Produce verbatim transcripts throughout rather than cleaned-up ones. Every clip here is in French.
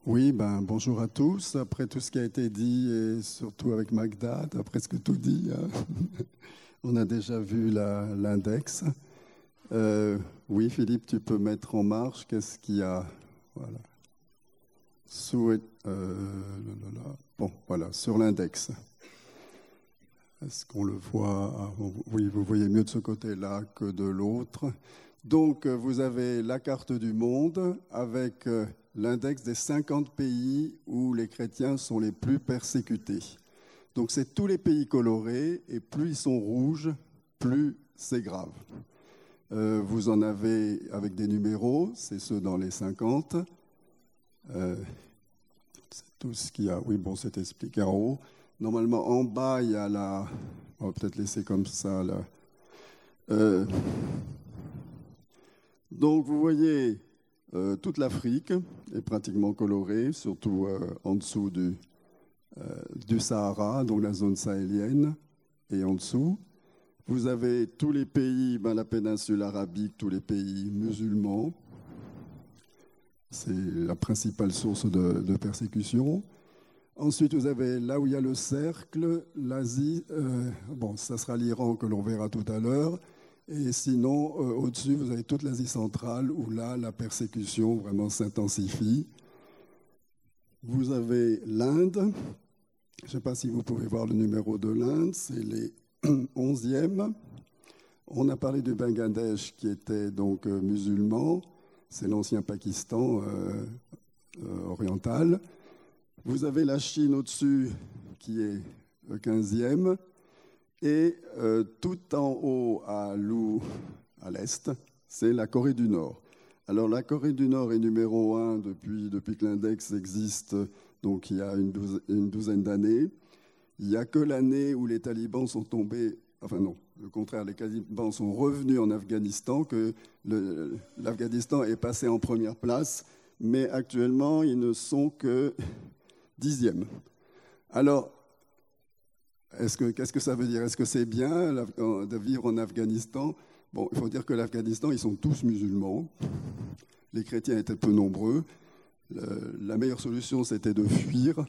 Oui, ben, bonjour à tous. Après tout ce qui a été dit, et surtout avec Magda, tu as presque tout dit, hein. On a déjà vu la- l'index. Euh, oui, Philippe, tu peux mettre en marche. Qu'est-ce qu'il y a? Voilà. Sous, euh, là, là, là. Bon, voilà, sur l'index. Est-ce qu'on le voit? Ah, oui, vous voyez mieux de ce côté-là que de l'autre. Donc, vous avez la carte du monde avec euh, l'index des cinquante pays où les chrétiens sont les plus persécutés. Donc, c'est tous les pays colorés, et plus ils sont rouges, plus c'est grave. Euh, vous en avez avec des numéros, c'est ceux dans les cinquante. Euh, c'est tout ce qu'il y a. Oui, bon, c'est expliqué en haut. Normalement, en bas, il y a la... On va peut-être laisser comme ça, là. Euh, Donc, vous voyez, euh, toute l'Afrique est pratiquement colorée, surtout euh, en dessous du, euh, du Sahara, donc la zone sahélienne, et en dessous. Vous avez tous les pays, ben, la péninsule arabique, tous les pays musulmans. C'est la principale source de, de persécution. Ensuite, vous avez là où il y a le cercle, l'Asie. Euh, bon, ça sera l'Iran que l'on verra tout à l'heure. Et sinon, euh, au-dessus, vous avez toute l'Asie centrale où là, la persécution vraiment s'intensifie. Vous avez l'Inde. Je ne sais pas si vous pouvez voir le numéro de l'Inde. C'est les onzièmes. On a parlé du Bangladesh qui était donc euh, musulman. C'est l'ancien Pakistan euh, euh, oriental. Vous avez la Chine au-dessus qui est le quinzième. Et euh, tout en haut à l'ou, à l'est, c'est la Corée du Nord. Alors la Corée du Nord est numéro un depuis, depuis que l'index existe, donc il y a une douzaine, une douzaine d'années. Il n'y a que l'année où les talibans sont tombés, enfin non, le contraire, les talibans sont revenus en Afghanistan, que le, l'Afghanistan est passé en première place, mais actuellement ils ne sont que dixième. Alors, Est-ce que, qu'est-ce que ça veut dire? Est-ce que c'est bien de vivre en Afghanistan? Bon, il faut dire que l'Afghanistan, ils sont tous musulmans. Les chrétiens étaient peu nombreux. Le, la meilleure solution, c'était de fuir.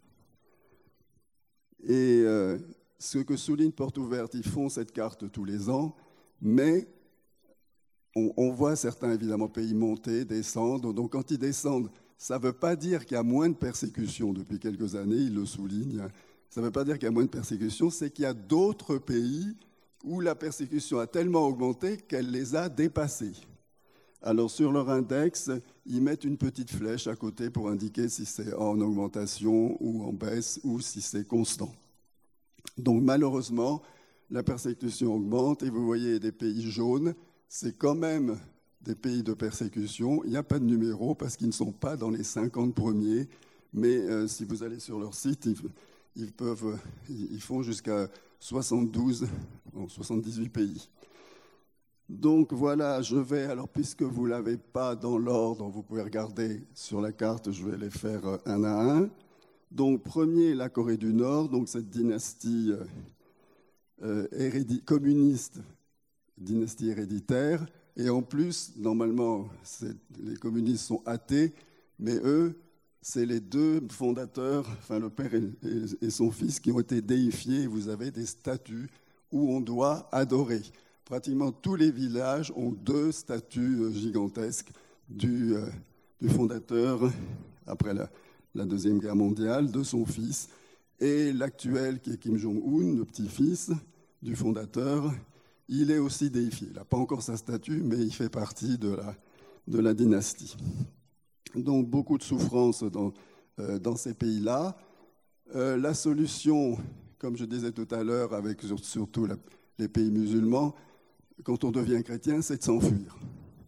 Et euh, ce que souligne Porte Ouverte, ils font cette carte tous les ans, mais on, on voit certains, évidemment, pays monter, descendre. Donc, quand ils descendent, ça ne veut pas dire qu'il y a moins de persécutions depuis quelques années, ils le soulignent. Ça ne veut pas dire qu'il y a moins de persécution, c'est qu'il y a d'autres pays où la persécution a tellement augmenté qu'elle les a dépassés. Alors sur leur index, ils mettent une petite flèche à côté pour indiquer si c'est en augmentation ou en baisse ou si c'est constant. Donc malheureusement, la persécution augmente et vous voyez des pays jaunes, c'est quand même des pays de persécution. Il n'y a pas de numéro parce qu'ils ne sont pas dans les cinquante premiers, mais euh, si vous allez sur leur site, ils... Ils, peuvent, ils font jusqu'à soixante-douze, non, soixante-dix-huit pays. Donc voilà, je vais, alors puisque vous ne l'avez pas dans l'ordre, vous pouvez regarder sur la carte, je vais les faire un à un. Donc premier, la Corée du Nord, donc cette dynastie euh, hérédi- communiste, dynastie héréditaire, et en plus, normalement, les communistes sont athées, mais eux, c'est les deux fondateurs, enfin le père et son fils, qui ont été déifiés. Vous avez des statues où on doit adorer. Pratiquement tous les villages ont deux statues gigantesques du, euh, du fondateur, après la, la Deuxième Guerre mondiale, de son fils. Et l'actuel, qui est Kim Jong-un, le petit-fils du fondateur, il est aussi déifié. Il n'a pas encore sa statue, mais il fait partie de la, de la dynastie. Donc beaucoup de souffrance dans, euh, dans ces pays-là. Euh, la solution, comme je disais tout à l'heure, avec surtout la, les pays musulmans, quand on devient chrétien, c'est de s'enfuir.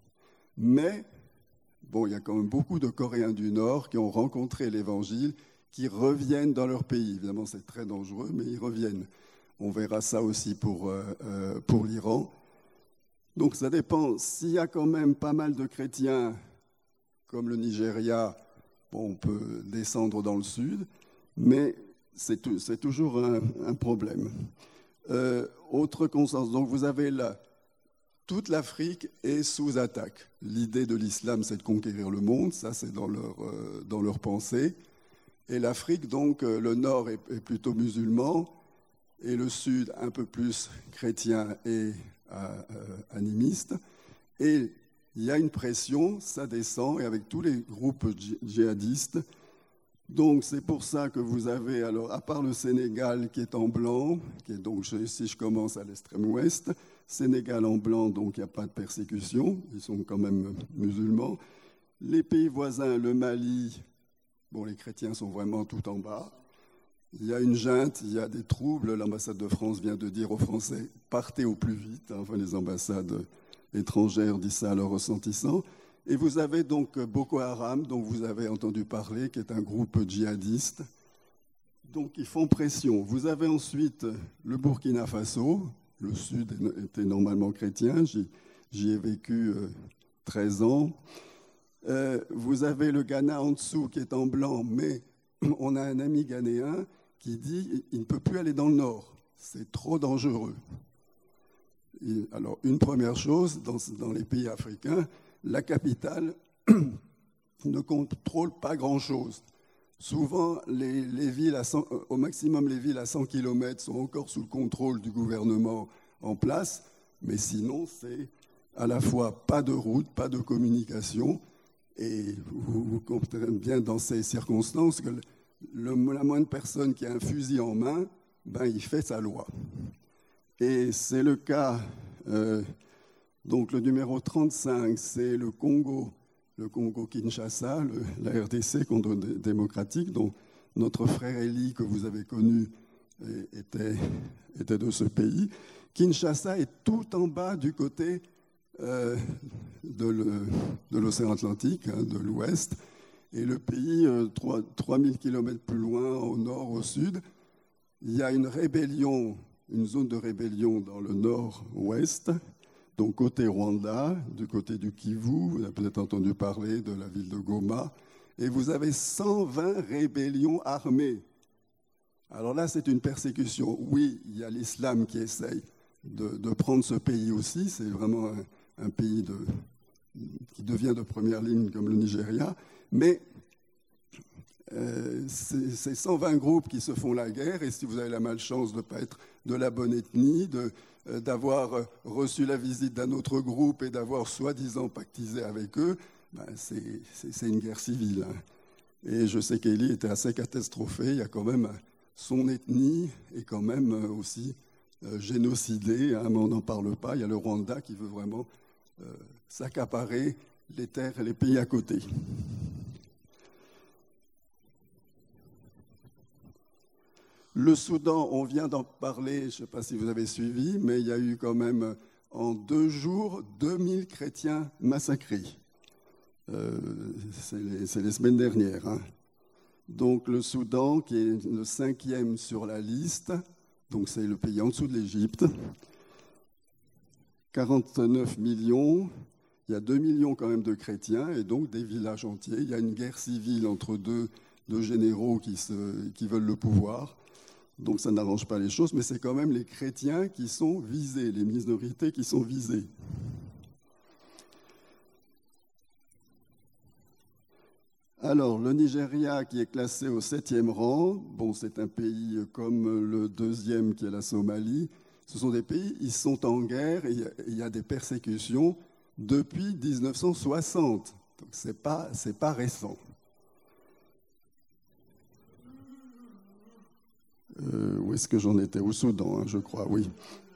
Mais, bon, il y a quand même beaucoup de Coréens du Nord qui ont rencontré l'Évangile, qui reviennent dans leur pays. Évidemment, c'est très dangereux, mais ils reviennent. On verra ça aussi pour, euh, euh, pour l'Iran. Donc ça dépend. S'il y a quand même pas mal de chrétiens comme le Nigeria, bon, on peut descendre dans le sud, mais c'est, tout, c'est toujours un, un problème. Euh, autre constance, donc vous avez là, toute l'Afrique est sous attaque. L'idée de l'islam, c'est de conquérir le monde, ça c'est dans leur, euh, dans leur pensée. Et l'Afrique, donc, euh, le nord est, est plutôt musulman, et le sud un peu plus chrétien et euh, animiste. Et il y a une pression, ça descend, et avec tous les groupes djihadistes. Donc c'est pour ça que vous avez, alors à part le Sénégal qui est en blanc, qui est donc, si je commence à l'extrême ouest, Sénégal en blanc, donc il n'y a pas de persécution, ils sont quand même musulmans. Les pays voisins, le Mali, bon les chrétiens sont vraiment tout en bas. Il y a une junte, il y a des troubles. L'ambassade de France vient de dire aux Français « partez au plus vite ». Enfin, les ambassades étrangères disent ça à leurs ressentissants. Et vous avez donc Boko Haram, dont vous avez entendu parler, qui est un groupe djihadiste. Donc, ils font pression. Vous avez ensuite le Burkina Faso. Le sud était normalement chrétien. J'y, j'y ai vécu euh, treize ans. Euh, vous avez le Ghana en dessous, qui est en blanc, mais on a un ami ghanéen qui dit qu'il ne peut plus aller dans le nord, c'est trop dangereux. Et alors, une première chose, dans, dans les pays africains, la capitale ne contrôle pas grand-chose. Souvent, les, les villes à cent, au maximum, les villes à cent kilomètres sont encore sous le contrôle du gouvernement en place, mais sinon, c'est à la fois pas de route, pas de communication, et vous, vous comprenez bien dans ces circonstances que le, la moindre personne qui a un fusil en main, ben, il fait sa loi. Et c'est le cas, euh, donc le numéro trente-cinq, c'est le Congo, le Congo-Kinshasa, le, la R D C, Congo démocratique, dont notre frère Elie, que vous avez connu, était, était de ce pays. Kinshasa est tout en bas du côté euh, de, le, de l'océan Atlantique, hein, de l'ouest, et le pays, euh, trois mille kilomètres plus loin, au nord, au sud, il y a une rébellion, une zone de rébellion dans le nord-ouest, donc côté Rwanda, du côté du Kivu, vous avez peut-être entendu parler de la ville de Goma, et vous avez cent vingt rébellions armées. Alors là, c'est une persécution. Oui, il y a l'islam qui essaye de, de prendre ce pays aussi, c'est vraiment un, un pays de, qui devient de première ligne comme le Nigeria, mais euh, c'est, c'est cent vingt groupes qui se font la guerre, et si vous avez la malchance de ne pas être de la bonne ethnie, de, euh, d'avoir reçu la visite d'un autre groupe et d'avoir soi-disant pactisé avec eux, ben c'est, c'est, c'est une guerre civile. Hein. Et je sais qu'Elie était assez catastrophé, il y a quand même son ethnie est quand même aussi euh, génocidée, hein, mais on n'en parle pas. Il y a le Rwanda qui veut vraiment euh, s'accaparer les terres et les pays à côté. Le Soudan, on vient d'en parler, je ne sais pas si vous avez suivi, mais il y a eu quand même en deux jours deux mille chrétiens massacrés. Euh, c'est, les, c'est les semaines dernières. Hein. Donc le Soudan, qui est le cinquième sur la liste, donc c'est le pays en dessous de l'Égypte, quarante-neuf millions, il y a deux millions quand même de chrétiens, et donc des villages entiers. Il y a une guerre civile entre deux, deux généraux qui, se, qui veulent le pouvoir, donc ça n'arrange pas les choses, mais c'est quand même les chrétiens qui sont visés, les minorités qui sont visées. Alors, le Nigeria, qui est classé au septième rang, bon, c'est un pays comme le deuxième, qui est la Somalie. Ce sont des pays, ils sont en guerre et il y a des persécutions depuis dix-neuf cent soixante. Donc, ce n'est pas, c'est pas récent. Euh, où est-ce que j'en étais? Au Soudan, hein, je crois, oui.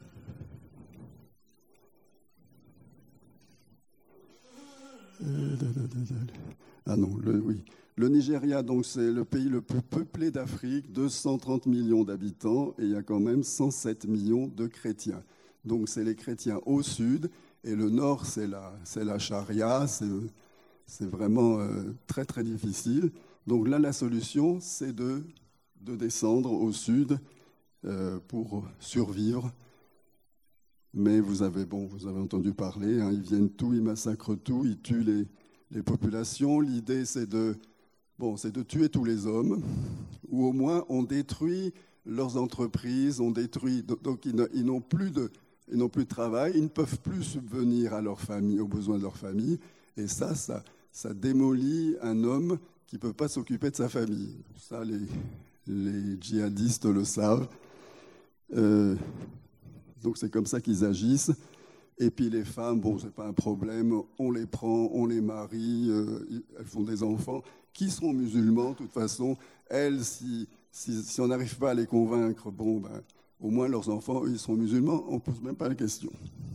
Ah non, le, oui. Le Nigeria, donc, c'est le pays le plus peuplé d'Afrique, deux cent trente millions d'habitants, et il y a quand même cent sept millions de chrétiens. Donc, c'est les chrétiens au sud, et le nord, c'est la, c'est la charia, c'est, c'est vraiment euh, très, très difficile. Donc là, la solution, c'est de, de descendre au sud euh, pour survivre. Mais vous avez, bon, vous avez entendu parler, hein, ils viennent tout, ils massacrent tout, ils tuent les, les populations. L'idée, c'est de, bon, c'est de tuer tous les hommes, ou au moins on détruit leurs entreprises, on détruit, donc ils n'ont plus de, ils n'ont plus de travail, ils ne peuvent plus subvenir à leur famille, aux besoins de leur famille. Et ça, ça, ça démolit un homme qui ne peut pas s'occuper de sa famille. Ça, les, les djihadistes le savent. Euh, donc c'est comme ça qu'ils agissent. Et puis les femmes, bon, c'est pas un problème, on les prend, on les marie, euh, elles font des enfants qui seront musulmans, de toute façon. Elles, si, si, si on n'arrive pas à les convaincre, bon, ben, au moins leurs enfants, eux, ils seront musulmans, on ne pose même pas la question.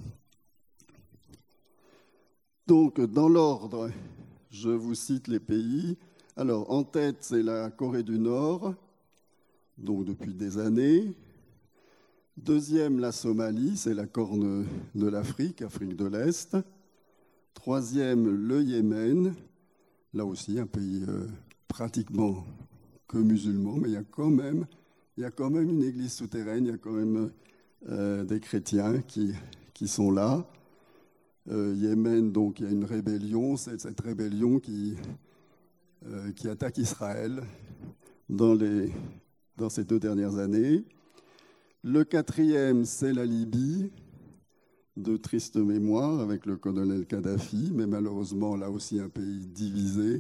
Donc, dans l'ordre, je vous cite les pays. Alors, en tête, c'est la Corée du Nord, donc depuis des années. Deuxième, la Somalie, c'est la corne de l'Afrique, Afrique de l'Est. Troisième, le Yémen, là aussi un pays euh, pratiquement que musulman, mais il y a quand même, il y a quand même une église souterraine, il y a quand même euh, des chrétiens qui, qui sont là. Euh, Yémen, donc, il y a une rébellion, c'est cette rébellion qui, euh, qui attaque Israël dans, les, dans ces deux dernières années. Le quatrième, c'est la Libye, de triste mémoire, avec le colonel Kadhafi, mais malheureusement, là aussi, un pays divisé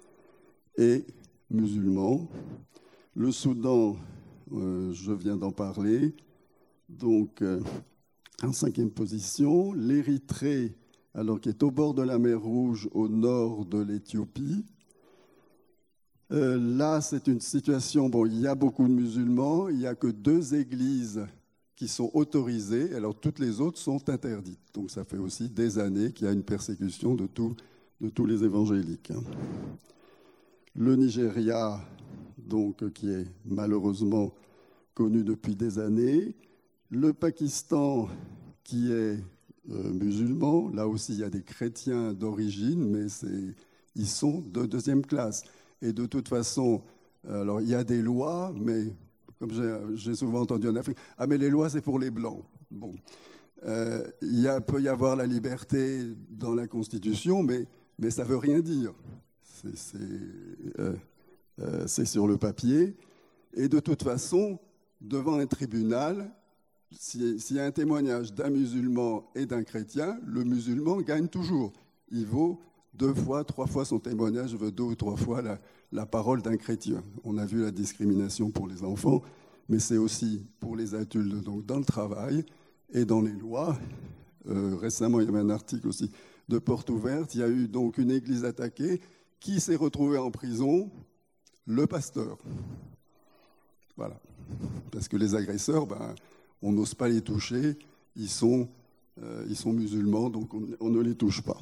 et musulman. Le Soudan, euh, je viens d'en parler, donc euh, en cinquième position. L'Érythrée, alors qui est au bord de la mer Rouge, au nord de l'Éthiopie. Euh, là, c'est une situation, bon, il y a beaucoup de musulmans, il n'y a que deux églises qui sont autorisées, alors toutes les autres sont interdites. Donc ça fait aussi des années qu'il y a une persécution de, tout, de tous les évangéliques. Le Nigeria, donc, qui est malheureusement connu depuis des années. Le Pakistan, qui est euh, musulman, là aussi il y a des chrétiens d'origine, mais c'est, ils sont de deuxième classe. Et de toute façon, alors il y a des lois, mais comme j'ai, j'ai souvent entendu en Afrique, ah mais les lois c'est pour les blancs. Bon, euh, il y a, peut y avoir la liberté dans la Constitution, mais, mais ça ne veut rien dire. C'est, c'est, euh, euh, c'est sur le papier. Et de toute façon, devant un tribunal, s'il y a un témoignage d'un musulman et d'un chrétien, le musulman gagne toujours. Il vaut deux fois, trois fois son témoignage, veut deux ou trois fois la, la parole d'un chrétien. On a vu la discrimination pour les enfants, mais c'est aussi pour les adultes, donc dans le travail et dans les lois. Euh, récemment, il y avait un article aussi de Porte Ouverte. Il y a eu donc une église attaquée. Qui s'est retrouvé en prison? Le pasteur. Voilà. Parce que les agresseurs, ben, on n'ose pas les toucher. Ils sont, euh, ils sont musulmans, donc on, on ne les touche pas.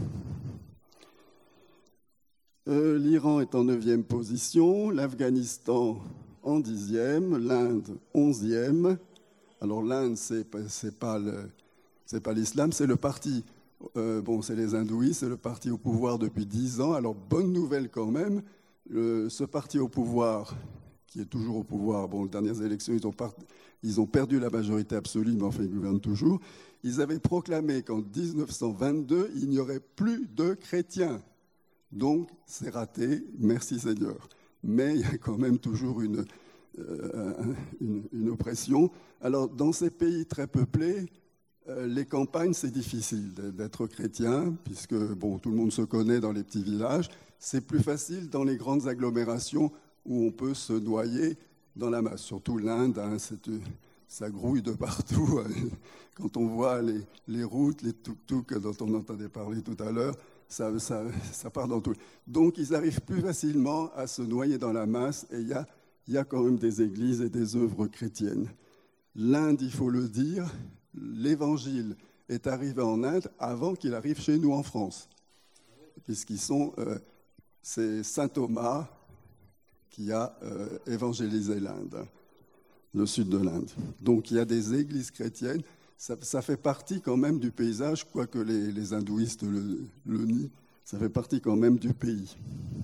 Euh, L'Iran est en neuvième position, l'Afghanistan en dixième, l'Inde onzième. Alors l'Inde, c'est, c'est pas le, c'est pas l'islam, c'est le parti. Euh, bon, c'est les hindouistes, c'est le parti au pouvoir depuis dix ans. Alors bonne nouvelle quand même, le, ce parti au pouvoir, qui est toujours au pouvoir. Bon, aux dernières élections, ils ont, part, ils ont perdu la majorité absolue, mais enfin ils gouvernent toujours. Ils avaient proclamé qu'en dix-neuf cent vingt-deux, il n'y aurait plus de chrétiens. Donc, c'est raté, merci Seigneur. Mais il y a quand même toujours une, euh, une, une oppression. Alors, dans ces pays très peuplés, euh, les campagnes, c'est difficile d'être chrétien, puisque bon, tout le monde se connaît dans les petits villages. C'est plus facile dans les grandes agglomérations où on peut se noyer dans la masse. Surtout l'Inde, hein, c'est, ça grouille de partout. Quand on voit les, les routes, les tuk-tuk dont on entendait parler tout à l'heure, Ça, ça, ça part dans tout. Donc, ils arrivent plus facilement à se noyer dans la masse et il y a, y a quand même des églises et des œuvres chrétiennes. L'Inde, il faut le dire, l'évangile est arrivé en Inde avant qu'il arrive chez nous en France. Puisqu'ils sont, euh, c'est saint Thomas qui a euh, évangélisé l'Inde, le sud de l'Inde. Donc, il y a des églises chrétiennes. Ça, ça fait partie quand même du paysage, quoique les, les hindouistes le, le nient, ça fait partie quand même du pays.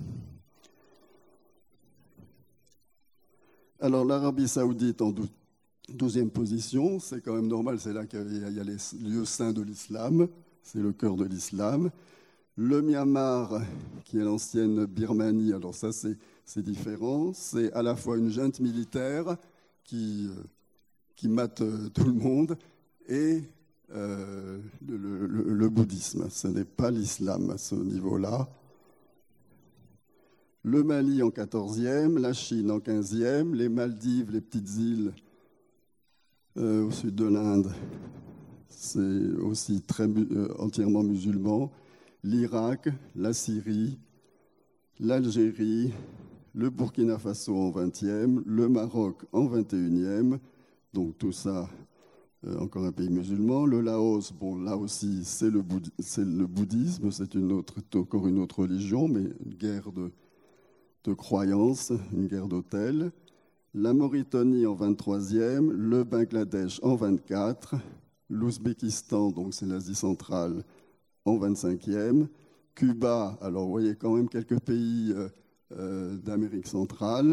Alors l'Arabie saoudite en douzième position, c'est quand même normal, c'est là qu'il y a, il y a les lieux saints de l'islam, c'est le cœur de l'islam. Le Myanmar, qui est l'ancienne Birmanie, alors ça c'est, c'est différent, c'est à la fois une junte militaire qui, qui mate tout le monde, et euh, le, le, le bouddhisme. Ce n'est pas l'islam à ce niveau-là. Le Mali en quatorzième, la Chine en quinzième, les Maldives, les petites îles euh, au sud de l'Inde, c'est aussi très, euh, entièrement musulman, l'Irak, la Syrie, l'Algérie, le Burkina Faso en vingtième, le Maroc en vingt et unième, donc tout ça, euh, encore un pays musulman, le Laos, bon là aussi c'est le, boudh- c'est le bouddhisme, c'est une autre, encore une autre religion, mais une guerre de de croyances, une guerre d'hôtel, la Mauritanie en vingt-troisième, le Bangladesh en vingt-quatre, l'Ouzbékistan, donc c'est l'Asie centrale, en vingt-cinquième, Cuba, alors vous voyez quand même quelques pays euh, euh, d'Amérique centrale.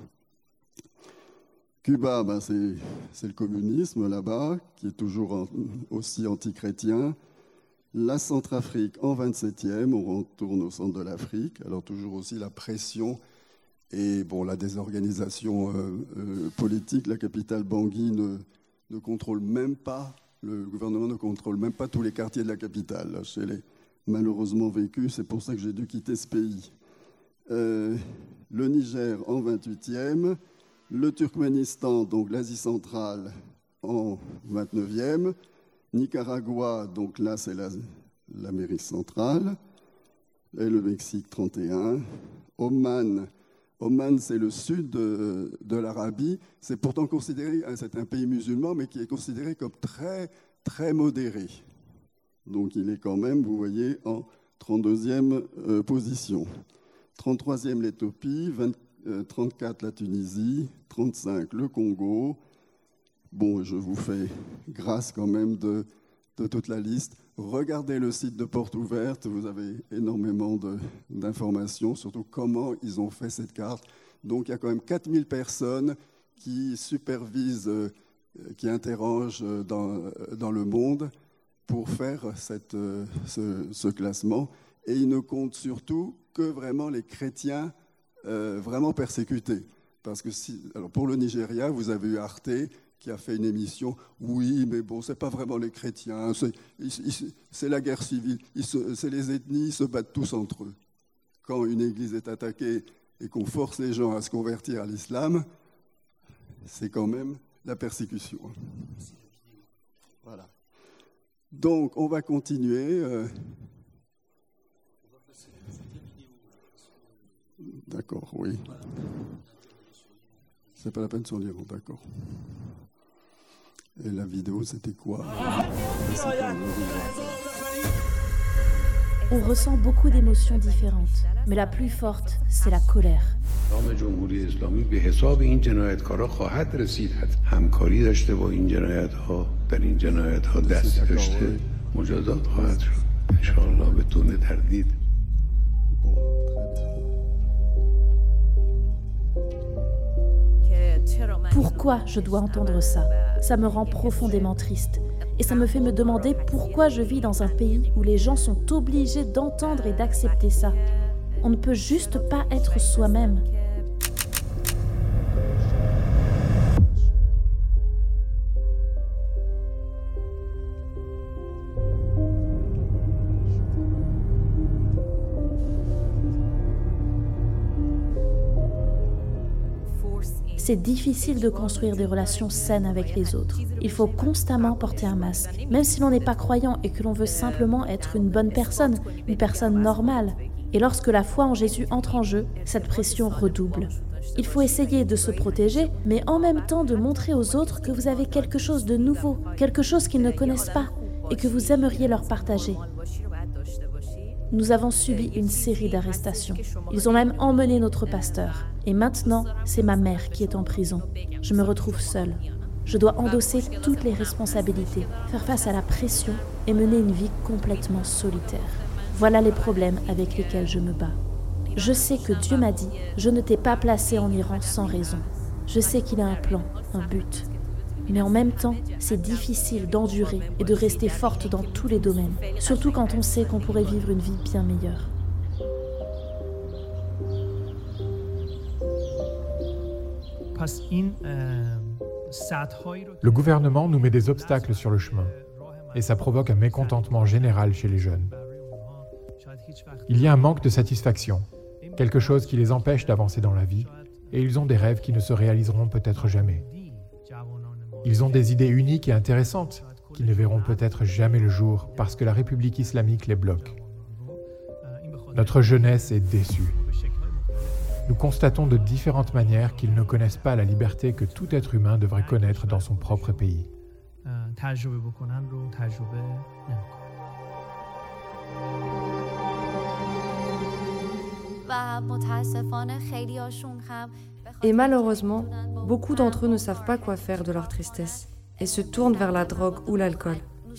Cuba, ben c'est, c'est le communisme là-bas, qui est toujours en, aussi anti-chrétien. La Centrafrique en vingt-septième, on retourne au centre de l'Afrique, alors toujours aussi la pression et bon, la désorganisation euh, euh, politique. La capitale Bangui ne, ne contrôle même pas, le gouvernement ne contrôle même pas tous les quartiers de la capitale. Là, je l'ai malheureusement vécu, c'est pour ça que j'ai dû quitter ce pays. Euh, le Niger en vingt-huitième, le Turkménistan, donc l'Asie centrale, en vingt-neuvième, Nicaragua, donc là c'est la, l'Amérique centrale, et le Mexique trente et un. Oman, Oman c'est le sud de, de l'Arabie, c'est pourtant considéré, c'est un pays musulman, mais qui est considéré comme très, très modéré. Donc il est quand même, vous voyez, en trente-deuxième euh, position. trente-troisième l'Éthiopie, vingt, euh, trente-quatre la Tunisie, trente-cinq le Congo. Bon, je vous fais grâce quand même de, de toute la liste. Regardez le site de Porte Ouverte, vous avez énormément de, d'informations, surtout comment ils ont fait cette carte. Donc il y a quand même quatre mille personnes qui supervisent, euh, qui interrogent dans, dans le monde pour faire cette, euh, ce, ce classement. Et ils ne comptent surtout que vraiment les chrétiens euh, vraiment persécutés. Parce que si, alors pour le Nigeria, vous avez eu Arte, qui a fait une émission, oui, mais bon, c'est pas vraiment les chrétiens, c'est, c'est la guerre civile, se, c'est les ethnies, ils se battent tous entre eux. Quand une église est attaquée et qu'on force les gens à se convertir à l'islam, c'est quand même la persécution. Voilà. Donc, on va continuer. Euh... D'accord, oui. C'est pas la peine de s'en lire, d'accord. Et la vidéo, c'était quoi? On ressent beaucoup d'émotions différentes, mais la plus forte, c'est la colère. Pourquoi je dois entendre ça? Ça me rend profondément triste. Et ça me fait me demander pourquoi je vis dans un pays où les gens sont obligés d'entendre et d'accepter ça. On ne peut juste pas être soi-même. C'est difficile de construire des relations saines avec les autres. Il faut constamment porter un masque. Même si l'on n'est pas croyant et que l'on veut simplement être une bonne personne, une personne normale. Et lorsque la foi en Jésus entre en jeu, cette pression redouble. Il faut essayer de se protéger, mais en même temps de montrer aux autres que vous avez quelque chose de nouveau, quelque chose qu'ils ne connaissent pas et que vous aimeriez leur partager. Nous avons subi une série d'arrestations. Ils ont même emmené notre pasteur. Et maintenant, c'est ma mère qui est en prison. Je me retrouve seule. Je dois endosser toutes les responsabilités, faire face à la pression et mener une vie complètement solitaire. Voilà les problèmes avec lesquels je me bats. Je sais que Dieu m'a dit « Je ne t'ai pas placé en Iran sans raison ». Je sais qu'il a un plan, un but. Mais en même temps, c'est difficile d'endurer et de rester forte dans tous les domaines, surtout quand on sait qu'on pourrait vivre une vie bien meilleure. Le gouvernement nous met des obstacles sur le chemin. et ça provoque un mécontentement général chez les jeunes. Il y a un manque de satisfaction, quelque chose qui les empêche d'avancer dans la vie, et ils ont des rêves qui ne se réaliseront peut-être jamais. Ils ont des idées uniques et intéressantes qui ne verront peut-être jamais le jour parce que la République islamique les bloque. Notre jeunesse est déçue. Nous constatons de différentes manières qu'ils ne connaissent pas la liberté que tout être humain devrait connaître dans son propre pays. Et malheureusement, beaucoup d'entre eux ne savent pas quoi faire de leur tristesse et se tournent vers la drogue ou l'alcool.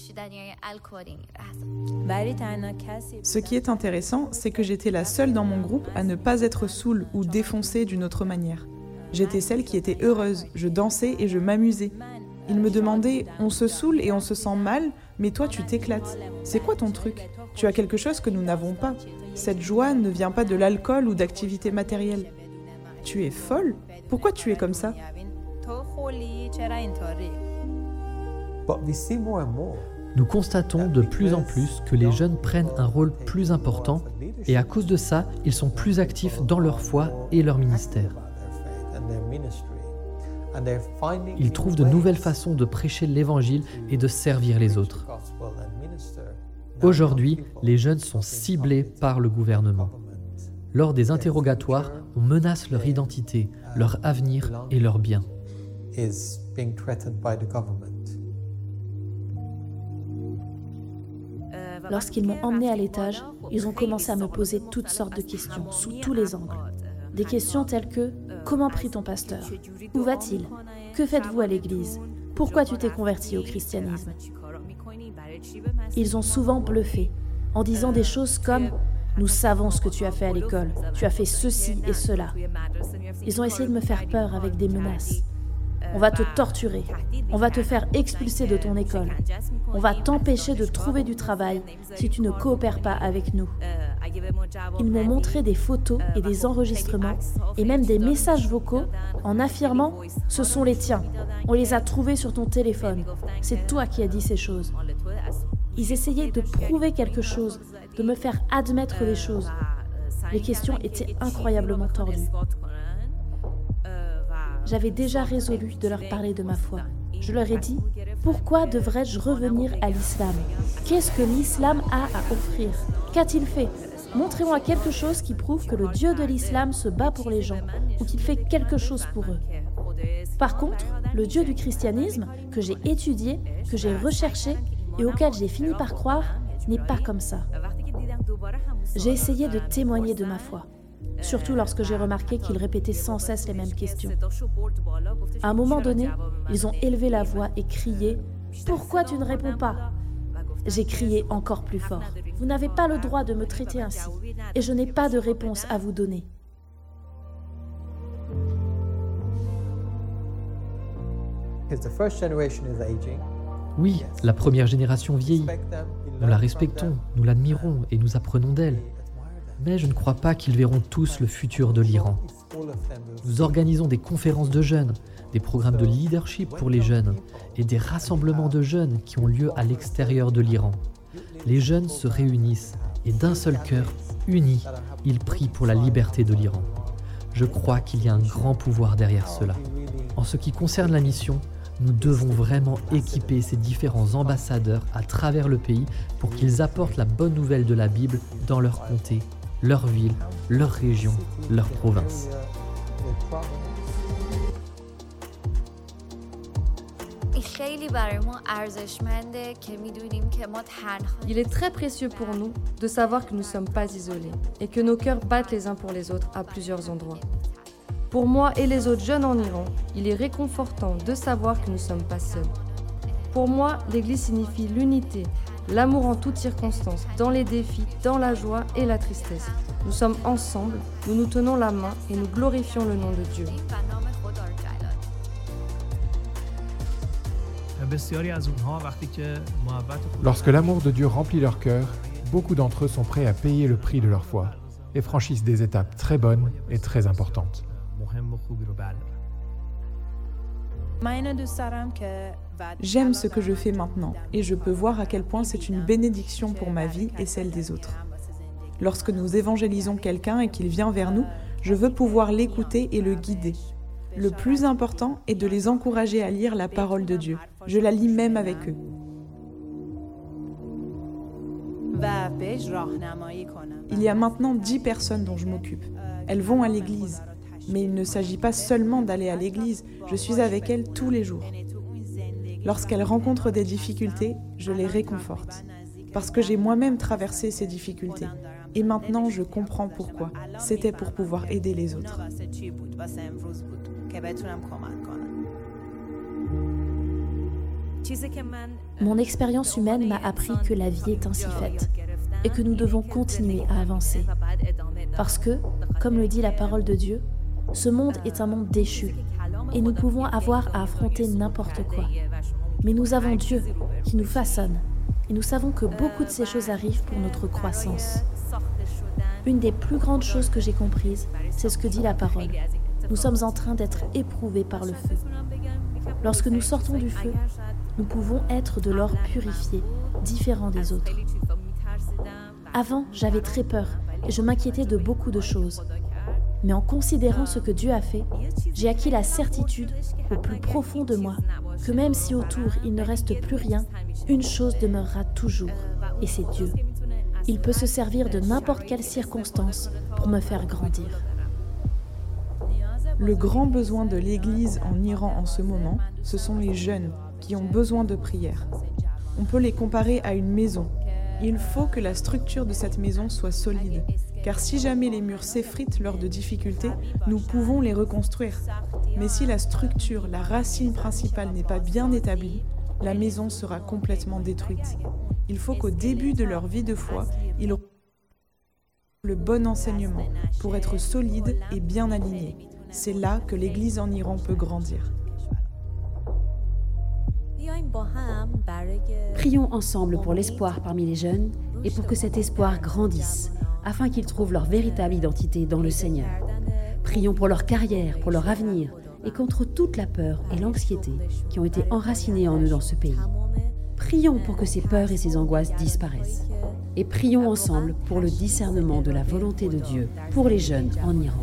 Ce qui est intéressant, c'est que j'étais la seule dans mon groupe à ne pas être saoule ou défoncée d'une autre manière. J'étais celle qui était heureuse, je dansais et je m'amusais. Ils me demandaient « on se saoule et on se sent mal, mais toi tu t'éclates. C'est quoi ton truc ? Tu as quelque chose que nous n'avons pas. Cette joie ne vient pas de l'alcool ou d'activités matérielles. Tu es folle ? Pourquoi tu es comme ça ?» Nous constatons de plus en plus que les jeunes prennent un rôle plus important et à cause de ça, ils sont plus actifs dans leur foi et leur ministère. Ils trouvent de nouvelles façons de prêcher l'Évangile et de servir les autres. Aujourd'hui, les jeunes sont ciblés par le gouvernement. Lors des interrogatoires, on menace leur identité, leur avenir et leurs biens. Lorsqu'ils m'ont emmené à l'étage, ils ont commencé à me poser toutes sortes de questions, sous tous les angles. Des questions telles que « Comment prie ton pasteur ? Où va-t-il ? Que faites-vous à l'église ? Pourquoi tu t'es converti au christianisme ?» Ils ont souvent bluffé, en disant des choses comme « Nous savons ce que tu as fait à l'école, tu as fait ceci et cela. » Ils ont essayé de me faire peur avec des menaces. On va te torturer, on va te faire expulser de ton école, on va t'empêcher de trouver du travail si tu ne coopères pas avec nous. Ils m'ont montré des photos et des enregistrements et même des messages vocaux en affirmant « Ce sont les tiens, on les a trouvés sur ton téléphone, c'est toi qui as dit ces choses. » Ils essayaient de prouver quelque chose, de me faire admettre des choses. Les questions étaient incroyablement tordues. J'avais déjà résolu de leur parler de ma foi. Je leur ai dit, pourquoi devrais-je revenir à l'islam ? Qu'est-ce que l'islam a à offrir ? Qu'a-t-il fait ? Montrez-moi quelque chose qui prouve que le Dieu de l'islam se bat pour les gens ou qu'il fait quelque chose pour eux. Par contre, le Dieu du christianisme, que j'ai étudié, que j'ai recherché et auquel j'ai fini par croire, n'est pas comme ça. J'ai essayé de témoigner de ma foi. Surtout lorsque j'ai remarqué qu'ils répétaient sans cesse les mêmes questions. À un moment donné, ils ont élevé la voix et crié « Pourquoi tu ne réponds pas ?» J'ai crié encore plus fort « Vous n'avez pas le droit de me traiter ainsi, et je n'ai pas de réponse à vous donner. » Oui, la première génération vieillit. Nous la respectons, nous l'admirons et nous apprenons d'elle. Mais je ne crois pas qu'ils verront tous le futur de l'Iran. Nous organisons des conférences de jeunes, des programmes de leadership pour les jeunes et des rassemblements de jeunes qui ont lieu à l'extérieur de l'Iran. Les jeunes se réunissent et d'un seul cœur, unis, ils prient pour la liberté de l'Iran. Je crois qu'il y a un grand pouvoir derrière cela. En ce qui concerne la mission, nous devons vraiment équiper ces différents ambassadeurs à travers le pays pour qu'ils apportent la bonne nouvelle de la Bible dans leur comté, leur ville, leur région, leur province. Il est très précieux pour nous de savoir que nous ne sommes pas isolés et que nos cœurs battent les uns pour les autres à plusieurs endroits. Pour moi et les autres jeunes en Iran, il est réconfortant de savoir que nous ne sommes pas seuls. Pour moi, l'Église signifie l'unité, l'amour en toutes circonstances, dans les défis, dans la joie et la tristesse. Nous sommes ensemble, nous nous tenons la main et nous glorifions le nom de Dieu. Lorsque l'amour de Dieu remplit leur cœur, beaucoup d'entre eux sont prêts à payer le prix de leur foi et franchissent des étapes très bonnes et très importantes. J'aime ce que je fais maintenant et je peux voir à quel point c'est une bénédiction pour ma vie et celle des autres. Lorsque nous évangélisons quelqu'un et qu'il vient vers nous, je veux pouvoir l'écouter et le guider. Le plus important est de les encourager à lire la parole de Dieu. Je la lis même avec eux. Il y a maintenant dix personnes dont je m'occupe. Elles vont à l'église. Mais il ne s'agit pas seulement d'aller à l'église, je suis avec elles tous les jours. Lorsqu'elles rencontrent des difficultés, je les réconforte. Parce que j'ai moi-même traversé ces difficultés. Et maintenant, je comprends pourquoi. C'était pour pouvoir aider les autres. Mon expérience humaine m'a appris que la vie est ainsi faite et que nous devons continuer à avancer. Parce que, comme le dit la parole de Dieu, ce monde est un monde déchu et nous pouvons avoir à affronter n'importe quoi. Mais nous avons Dieu qui nous façonne et nous savons que beaucoup de ces choses arrivent pour notre croissance. Une des plus grandes choses que j'ai comprises, c'est ce que dit la parole. Nous sommes en train d'être éprouvés par le feu. Lorsque nous sortons du feu, nous pouvons être de l'or purifié, différent des autres. Avant, j'avais très peur et je m'inquiétais de beaucoup de choses. Mais en considérant ce que Dieu a fait, j'ai acquis la certitude, au plus profond de moi, que même si autour il ne reste plus rien, une chose demeurera toujours, et c'est Dieu. Il peut se servir de n'importe quelle circonstance pour me faire grandir. Le grand besoin de l'Église en Iran en ce moment, ce sont les jeunes qui ont besoin de prière. On peut les comparer à une maison. Il faut que la structure de cette maison soit solide, car si jamais les murs s'effritent lors de difficultés, nous pouvons les reconstruire. Mais si la structure, la racine principale n'est pas bien établie, la maison sera complètement détruite. Il faut qu'au début de leur vie de foi, ils aient le bon enseignement pour être solides et bien alignés. C'est là que l'Église en Iran peut grandir. Prions ensemble pour l'espoir parmi les jeunes et pour que cet espoir grandisse, afin qu'ils trouvent leur véritable identité dans le Seigneur. Prions pour leur carrière, pour leur avenir et contre toute la peur et l'anxiété qui ont été enracinées en eux dans ce pays. Prions pour que ces peurs et ces angoisses disparaissent. Et prions ensemble pour le discernement de la volonté de Dieu pour les jeunes en Iran.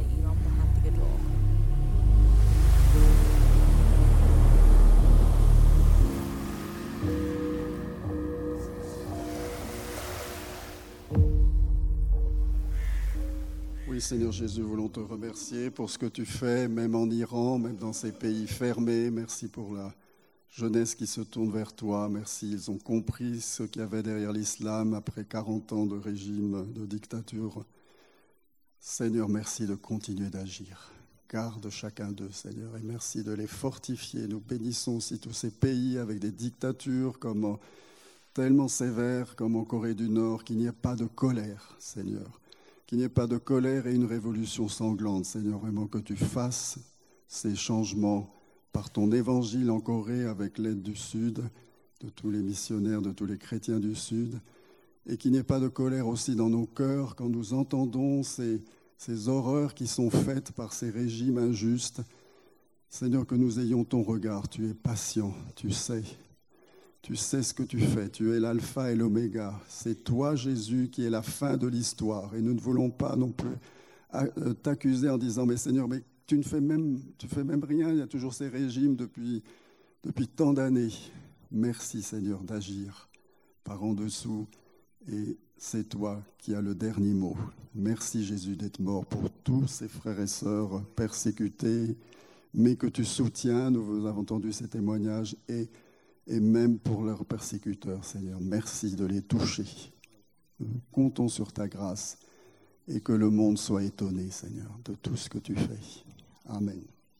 Oui, Seigneur Jésus, voulons te remercier pour ce que tu fais, même en Iran, même dans ces pays fermés. Merci pour la jeunesse qui se tourne vers toi. Merci, ils ont compris ce qu'il y avait derrière l'islam après quarante ans de régime, de dictature. Seigneur, merci de continuer d'agir. Garde chacun d'eux, Seigneur, et merci de les fortifier. Nous bénissons aussi tous ces pays avec des dictatures comme tellement sévères comme en Corée du Nord, qu'il n'y ait pas de colère, Seigneur. Qu'il n'y ait pas de colère et une révolution sanglante, Seigneur, vraiment que tu fasses ces changements par ton évangile en Corée avec l'aide du Sud, de tous les missionnaires, de tous les chrétiens du Sud, et qu'il n'y ait pas de colère aussi dans nos cœurs quand nous entendons ces, ces horreurs qui sont faites par ces régimes injustes. Seigneur, que nous ayons ton regard, tu es patient, tu sais. Tu sais ce que tu fais, tu es l'alpha et l'oméga. C'est toi, Jésus, qui est la fin de l'histoire. Et nous ne voulons pas non plus t'accuser en disant « Mais Seigneur, mais tu ne fais même, tu fais même rien, il y a toujours ces régimes depuis, depuis tant d'années. » Merci, Seigneur, d'agir par en dessous. Et c'est toi qui as le dernier mot. Merci, Jésus, d'être mort pour tous ces frères et sœurs persécutés, mais que tu soutiens. Nous avons entendu ces témoignages et et même pour leurs persécuteurs, Seigneur. Merci de les toucher. Nous comptons sur ta grâce et que le monde soit étonné, Seigneur, de tout ce que tu fais. Amen.